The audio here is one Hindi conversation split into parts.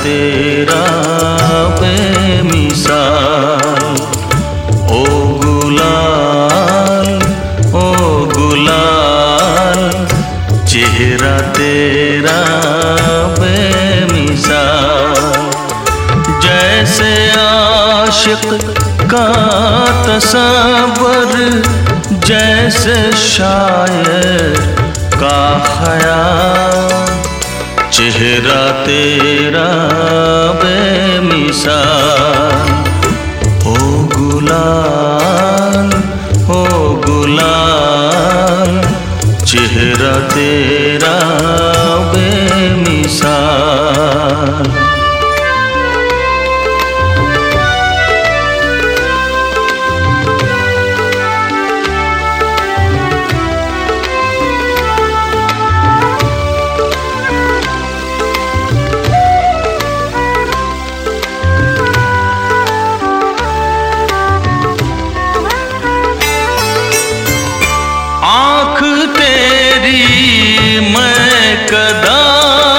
तेरा बेमिसाल। ओ गुलाल, ओ गुलाल, चेहरा तेरा बेमिसाल। जैसे आशिक का तसव्वुर, जैसे शायर का ख़याल, चेहरा तेरा बेमिसाल। ओ गुलाल, ओ गुलाल, चेहरा तेरा बेमिसाल। आँख तेरी महकदा,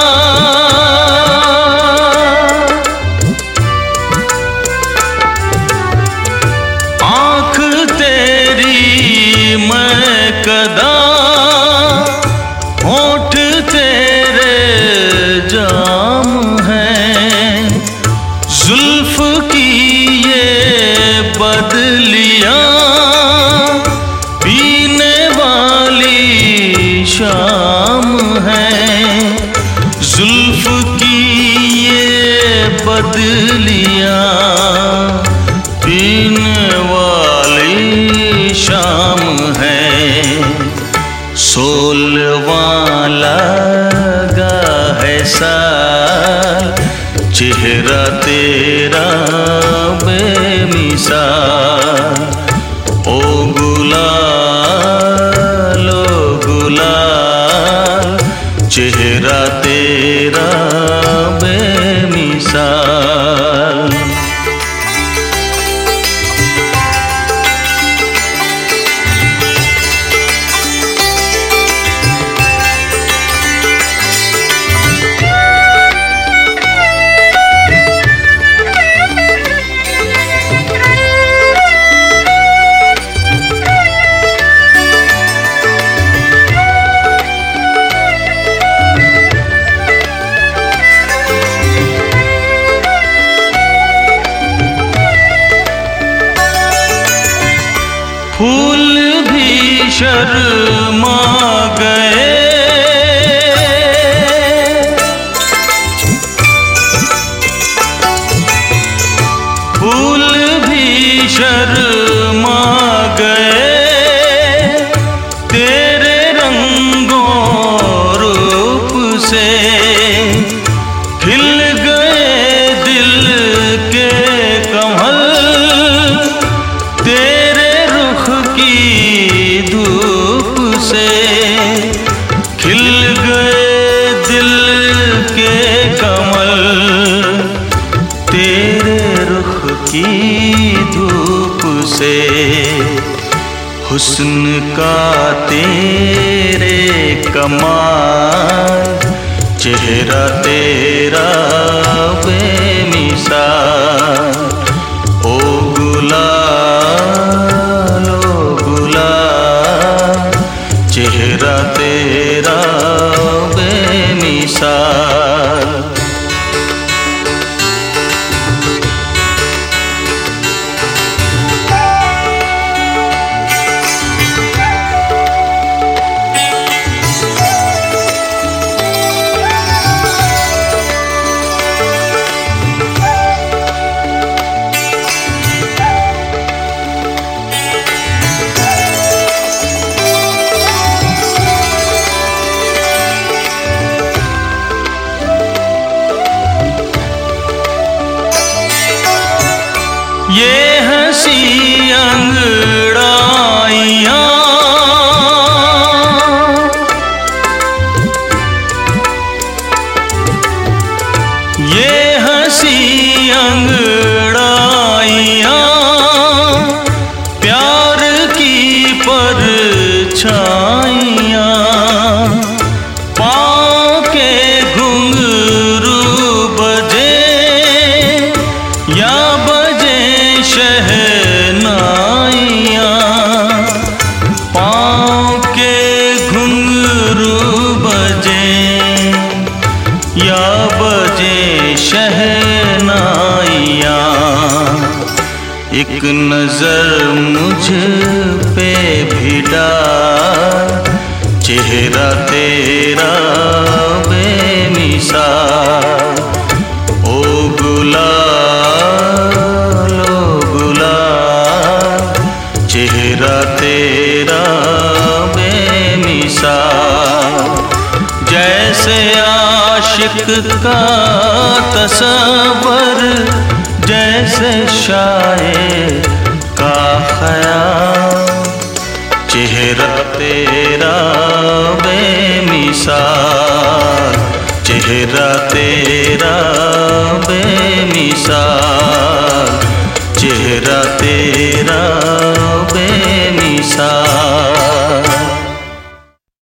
आँख तेरी महकदा, होठ तेरे जाम हैं, जुल्फ की ये बदलियाँ शाम है। जुल्फ की ये बदलियाँ पीने वाली शाम है। सोलवां लगा है साल, चेहरा तेरा बेमिसाल। ओ गुलाल, ओ गुलाल, चेहरा तेरा बेमिसाल। फूल भी शर्मा गए, फूल भी शर्मा गए, तेरे रंगों रूप से खिल गए दिल के कमल। तेरे धूप से खिल गए दिल के कमल, तेरे रुख की धूप से। हुस्न का तेरे कमाल, चेहरा तेरा बेमिसाल। ओ गुलाल, ओ गुलाल, चेहरा तेरा बेमिसाल। ये हंसी अंगड़ाइयाँ, ये हंसी अंगड़ाइयाँ, प्यार की परछाइयाँ, पाँव के घुंघरू बजे एक नजर मुझ पे भी डाल, चेहरा तेरा बेमिसाल। ओ गुलाल, ओ गुलाल, चेहरा तेरा बेमिसाल। जैसे आशिक का तसव्वुर, जैसे शायर का ख्याल, चेहरा तेरा बेमिसाल, चेहरा तेरा बेमिसाल, चेहरा तेरा बेमिसाल।